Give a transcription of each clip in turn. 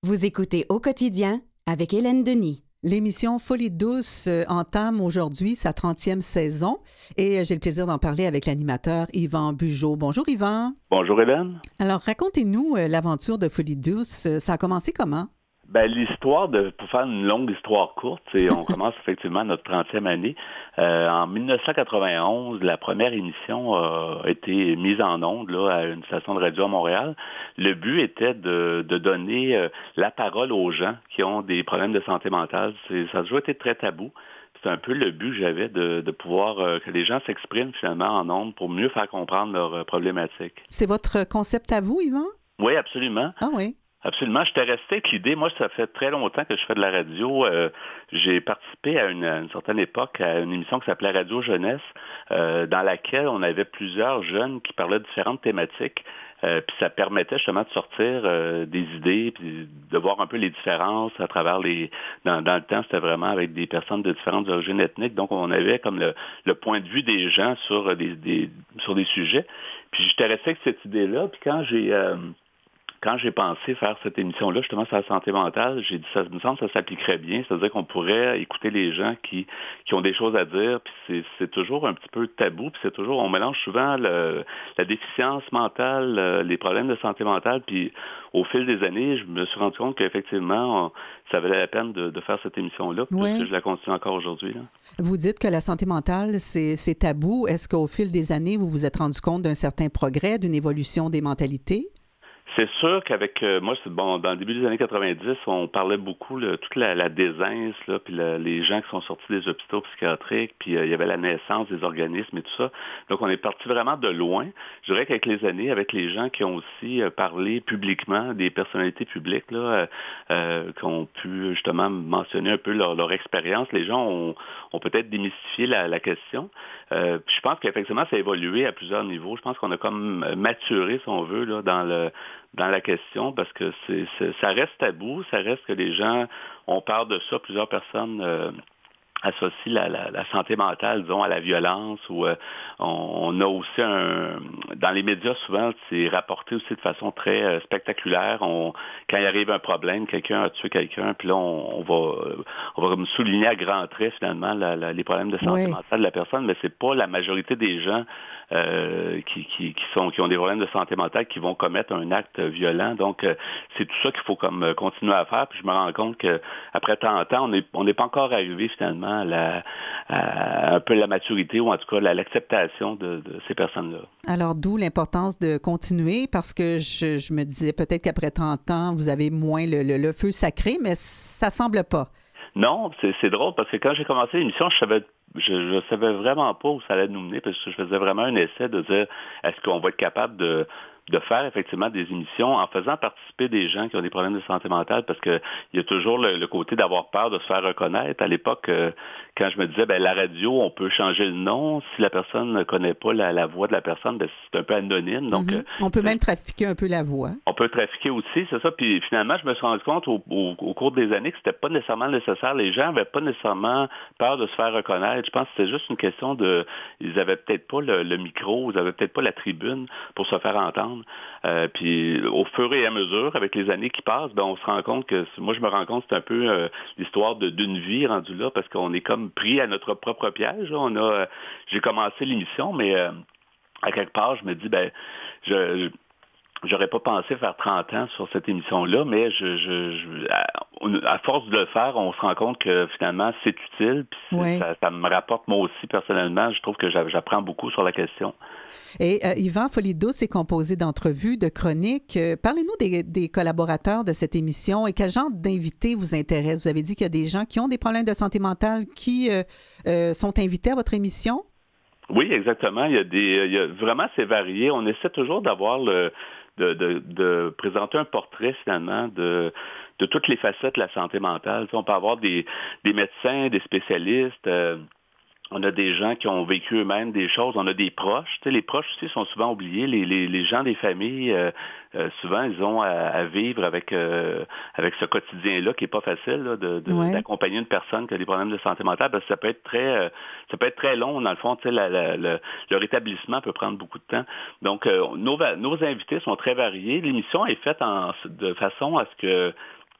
Vous écoutez Au quotidien avec Hélène Denis. L'émission Folie douce entame aujourd'hui sa 30e saison et j'ai le plaisir d'en parler avec l'animateur Yvan Bugeaud. Bonjour Yvan. Bonjour Hélène. Alors racontez-nous l'aventure de Folie douce. Ça a commencé comment? L'histoire, pour faire une longue histoire courte, on commence effectivement notre 30e année. En 1991, la première émission a été mise en onde là, à une station de radio à Montréal. Le but était de donner la parole aux gens qui ont des problèmes de santé mentale. Ça a toujours été très tabou. C'est un peu le but que j'avais de pouvoir que les gens s'expriment finalement en ondes pour mieux faire comprendre leurs problématiques. C'est votre concept à vous, Yvan? Oui, absolument. Ah oui. Absolument. J'étais resté avec l'idée. Moi, ça fait très longtemps que je fais de la radio. J'ai participé à une certaine époque à une émission qui s'appelait Radio Jeunesse, dans laquelle on avait plusieurs jeunes qui parlaient de différentes thématiques. Puis ça permettait justement de sortir des idées, puis de voir un peu les différences à travers Dans le temps, c'était vraiment avec des personnes de différentes origines ethniques. Donc, on avait comme le point de vue des gens sur des sujets. Puis j'étais resté avec cette idée-là. Puis quand j'ai pensé faire cette émission-là, justement sur la santé mentale, j'ai dit, ça me semble que ça s'appliquerait bien. C'est-à-dire qu'on pourrait écouter les gens qui ont des choses à dire, puis c'est toujours un petit peu tabou, puis on mélange souvent la déficience mentale, les problèmes de santé mentale, puis au fil des années, je me suis rendu compte qu'effectivement, ça valait la peine de faire cette émission-là, puisque je la continue encore aujourd'hui. Là. Vous dites que la santé mentale, c'est tabou. Est-ce qu'au fil des années, vous vous êtes rendu compte d'un certain progrès, d'une évolution des mentalités? C'est sûr qu'avec moi, dans le début des années 90, on parlait beaucoup toute la désince, là, puis les gens qui sont sortis des hôpitaux psychiatriques, puis il y avait la naissance des organismes et tout ça. Donc, on est parti vraiment de loin. Je dirais qu'avec les années, avec les gens qui ont aussi parlé publiquement, des personnalités publiques, là, qui ont pu justement mentionner un peu leur expérience, les gens ont peut-être démystifié la question. Puis je pense qu'effectivement, ça a évolué à plusieurs niveaux. Je pense qu'on a comme maturé, si on veut, là, dans la question, parce que ça reste tabou, ça reste que les gens, on parle de ça, plusieurs personnes associent la santé mentale, disons, à la violence, ou on a aussi dans les médias, souvent, c'est rapporté aussi de façon très spectaculaire. Quand il arrive un problème, quelqu'un a tué quelqu'un, puis là, on va comme souligner à grands traits, finalement, les problèmes de santé mentale de la personne, mais c'est pas la majorité des gens qui ont des problèmes de santé mentale qui vont commettre un acte violent. Donc, c'est tout ça qu'il faut comme continuer à faire. Puis je me rends compte qu'après tant de temps, on n'est pas encore arrivé finalement à un peu la maturité ou en tout cas l'acceptation de ces personnes-là. Alors, d'où l'importance de continuer parce que je me disais peut-être qu'après 30 ans, vous avez moins le feu sacré, mais ça semble pas. Non, c'est drôle parce que quand j'ai commencé l'émission, je savais vraiment pas où ça allait nous mener parce que je faisais vraiment un essai de dire est-ce qu'on va être capable de faire effectivement des émissions en faisant participer des gens qui ont des problèmes de santé mentale parce que il y a toujours le côté d'avoir peur de se faire reconnaître. À l'époque, quand je me disais la radio, on peut changer le nom. Si la personne ne connaît pas la voix de la personne, c'est un peu anonyme. Donc, on peut même trafiquer un peu la voix. On peut trafiquer aussi, c'est ça. Puis finalement, je me suis rendu compte au cours des années que c'était pas nécessairement nécessaire. Les gens avaient pas nécessairement peur de se faire reconnaître. Je pense que c'était juste une question ils avaient peut-être pas le micro, ils avaient peut-être pas la tribune pour se faire entendre. Puis au fur et à mesure, avec les années qui passent, on se rend compte moi je me rends compte que c'est un peu l'histoire d'une vie rendue là, parce qu'on est comme pris à notre propre piège. Là. J'ai commencé l'émission, mais à quelque part, je me dis j'aurais pas pensé faire 30 ans sur cette émission-là, mais à force de le faire, on se rend compte que finalement, c'est utile. Puis ça me rapporte moi aussi, personnellement. Je trouve que j'apprends beaucoup sur la question. Et Yvan, Folie douce est composé d'entrevues, de chroniques. Parlez-nous des collaborateurs de cette émission et quel genre d'invités vous intéressent. Vous avez dit qu'il y a des gens qui ont des problèmes de santé mentale qui sont invités à votre émission? Oui, exactement. Vraiment, c'est varié. On essaie toujours d'avoir de présenter un portrait, finalement, de toutes les facettes de la santé mentale. Tu sais, on peut avoir des médecins, des spécialistes. On a des gens qui ont vécu eux-mêmes des choses. On a des proches. Tu sais, les proches aussi sont souvent oubliés. Les gens des familles, souvent, ils ont à vivre avec ce quotidien-là qui est pas facile là, d'accompagner une personne qui a des problèmes de santé mentale parce que ça peut être très long. Dans le fond, tu sais, le rétablissement peut prendre beaucoup de temps. Donc, nos invités sont très variés. L'émission est faite de façon à ce que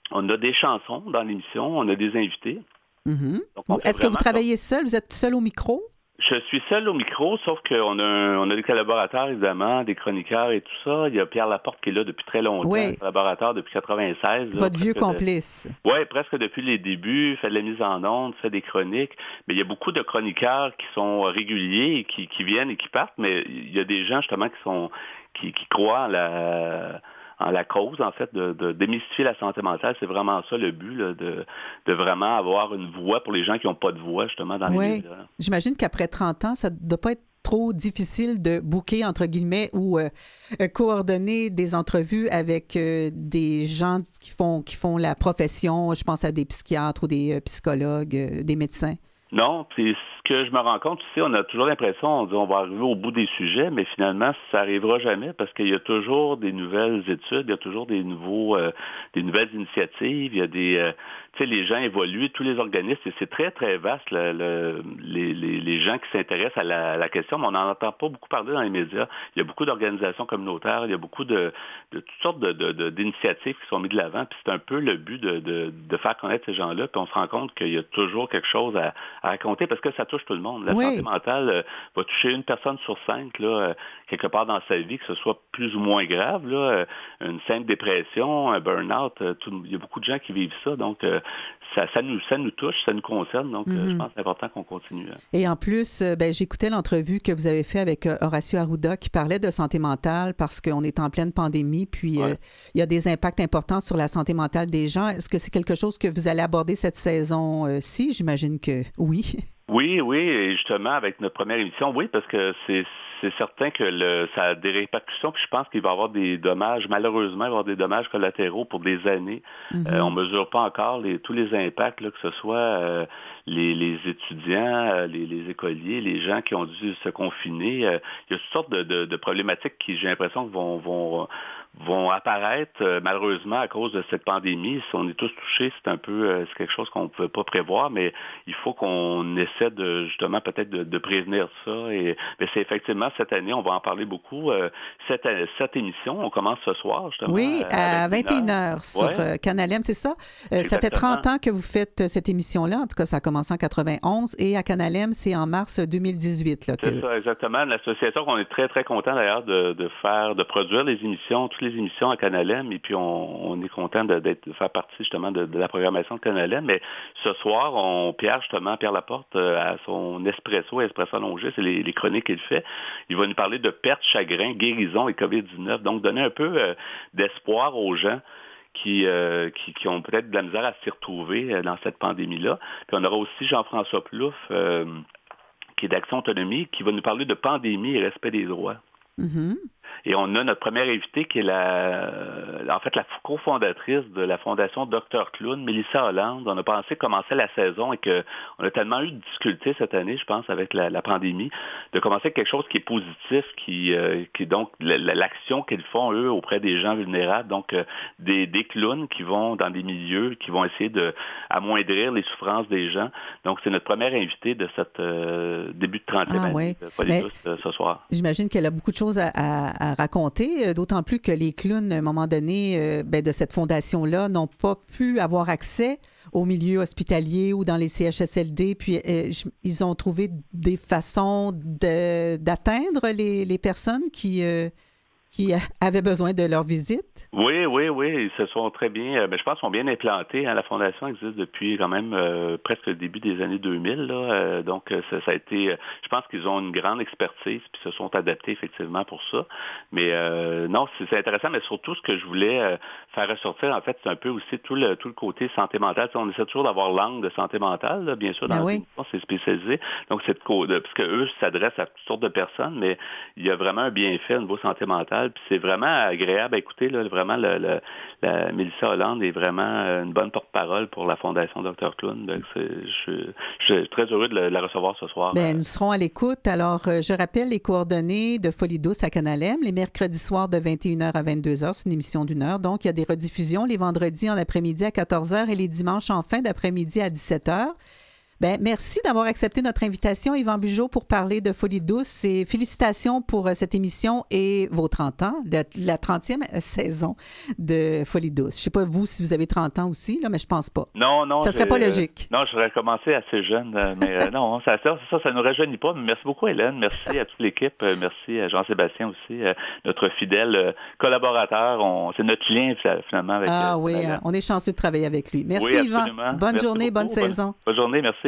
On a des chansons dans l'émission, on a des invités. Mm-hmm. Donc, est-ce que vous travaillez seul? Vous êtes seul au micro? Je suis seul au micro, sauf qu'on on a des collaborateurs, évidemment, des chroniqueurs et tout ça. Il y a Pierre Laporte qui est là depuis très longtemps, collaborateur depuis 96. Votre vieux complice. Oui, presque depuis les débuts, fait de la mise en onde, fait des chroniques. Mais il y a beaucoup de chroniqueurs qui sont réguliers, qui viennent et qui partent, mais il y a des gens, justement, qui croient en la cause, en fait, de démystifier la santé mentale. C'est vraiment ça le but, là, de vraiment avoir une voix pour les gens qui n'ont pas de voix, justement, dans les médias. J'imagine qu'après 30 ans, ça ne doit pas être trop difficile de booker, entre guillemets, ou coordonner des entrevues avec des gens qui font la profession. Je pense à des psychiatres ou des psychologues, des médecins. Non, puis ce que je me rends compte aussi, on a toujours l'impression, on dit on va arriver au bout des sujets, mais finalement, ça n'arrivera jamais parce qu'il y a toujours des nouvelles études, il y a toujours des nouvelles initiatives, il y a tu sais, les gens évoluent, tous les organismes, et c'est très, très vaste, les gens qui s'intéressent à la question, mais on n'en entend pas beaucoup parler dans les médias. Il y a beaucoup d'organisations communautaires, il y a beaucoup de toutes sortes d'initiatives qui sont mises de l'avant, puis c'est un peu le but de faire connaître ces gens-là, puis on se rend compte qu'il y a toujours quelque chose à raconter, parce que ça touche tout le monde. La santé mentale va toucher une personne sur 5, là, quelque part dans sa vie, que ce soit plus ou moins grave, là, une simple dépression, un burn-out, il y a beaucoup de gens qui vivent ça, donc ça nous touche, ça nous concerne, donc je pense que c'est important qu'on continue. Et en plus, j'écoutais l'entrevue que vous avez faite avec Horacio Arruda qui parlait de santé mentale parce qu'on est en pleine pandémie, puis il y a des impacts importants sur la santé mentale des gens. Est-ce que c'est quelque chose que vous allez aborder cette saison-ci? J'imagine que oui. Oui, et justement, avec notre première émission, oui, parce que c'est certain que ça a des répercussions, puis je pense qu'il va y avoir des dommages, malheureusement, il va y avoir des dommages collatéraux pour des années. On ne mesure pas encore tous les impacts, là, que ce soit les étudiants, les écoliers, les gens qui ont dû se confiner. Il y a toutes sortes de problématiques qui, j'ai l'impression, que vont apparaître malheureusement à cause de cette pandémie. Si on est tous touchés, c'est quelque chose qu'on ne pouvait pas prévoir, mais il faut qu'on essaie justement peut-être de prévenir ça. Mais c'est effectivement cette année, on va en parler beaucoup. Cette émission, on commence ce soir justement. Oui, à 21h sur Canal M, c'est ça? Ça fait 30 ans que vous faites cette émission-là. En tout cas, ça a commencé en 91 et à Canal M, c'est en mars 2018. C'est ça, exactement. L'association, on est très, très content d'ailleurs de produire les émissions, toutes les émissions à Canal M, et puis on est content de faire partie justement de la programmation de Canal M. Mais ce soir, Pierre Laporte, à son Espresso allongé, c'est les chroniques qu'il fait. Il va nous parler de perte, chagrin, guérison et COVID-19. Donc, donner un peu d'espoir aux gens qui ont peut-être de la misère à s'y retrouver dans cette pandémie-là. Puis on aura aussi Jean-François Plouffe, qui est d'Action Autonomie, qui va nous parler de pandémie et respect des droits. Mm-hmm. Et on a notre première invitée qui est la cofondatrice de la Fondation Dr Clown, Mélissa Hollande. On a pensé commencer la saison et qu'on a tellement eu de difficultés cette année, je pense, avec la pandémie, de commencer avec quelque chose qui est positif, qui donc l'action qu'ils font, eux, auprès des gens vulnérables, donc des clowns qui vont dans des milieux, qui vont essayer d'amoindrir les souffrances des gens. Donc, c'est notre première invitée de cette début de 30e année de Polydouce ce soir. J'imagine qu'elle a beaucoup de choses à raconter, d'autant plus que les clowns, à un moment donné, de cette fondation-là, n'ont pas pu avoir accès au milieu hospitalier ou dans les CHSLD, puis ils ont trouvé des façons d'atteindre les personnes qui avaient besoin de leur visite? Oui, ils se sont très bien, je pense qu'ils sont bien implantés. La Fondation existe depuis quand même presque le début des années 2000. Là, donc, ça a été, je pense qu'ils ont une grande expertise puis se sont adaptés effectivement pour ça. Mais non, c'est intéressant, mais surtout ce que je voulais faire ressortir, en fait, c'est un peu aussi tout le côté santé mentale. On essaie toujours d'avoir l'angle de santé mentale, là, bien sûr, dans l'émission, c'est spécialisé. Donc, parce qu'eux s'adressent à toutes sortes de personnes, mais il y a vraiment un bienfait au niveau santé mentale. Puis c'est vraiment agréable à écouter. Là, vraiment, la Mélissa Hollande est vraiment une bonne porte-parole pour la Fondation Dr Clown. Donc je suis très heureux de la recevoir ce soir. Nous serons à l'écoute. Alors, je rappelle les coordonnées de Folie douce à Canal M, les mercredis soirs de 21h à 22h. C'est une émission d'1 heure. Donc, il y a des rediffusions les vendredis en après-midi à 14h et les dimanches en fin d'après-midi à 17h. Ben, merci d'avoir accepté notre invitation, Yvan Bugeaud, pour parler de Folie douce. Et félicitations pour cette émission et vos 30 ans, la 30e saison de Folie douce. Je ne sais pas, vous, si vous avez 30 ans aussi, là, mais je pense pas. Non. Ça serait pas logique. Non, j'aurais commencé assez jeune, mais non, ça nous rajeunit pas. Mais merci beaucoup, Hélène. Merci à toute l'équipe. Merci à Jean-Sébastien aussi, notre fidèle collaborateur. C'est notre lien, finalement, avec... oui, on est chanceux de travailler avec lui. Merci, oui, Yvan. Bonne journée, bonne saison. Bonne journée, merci.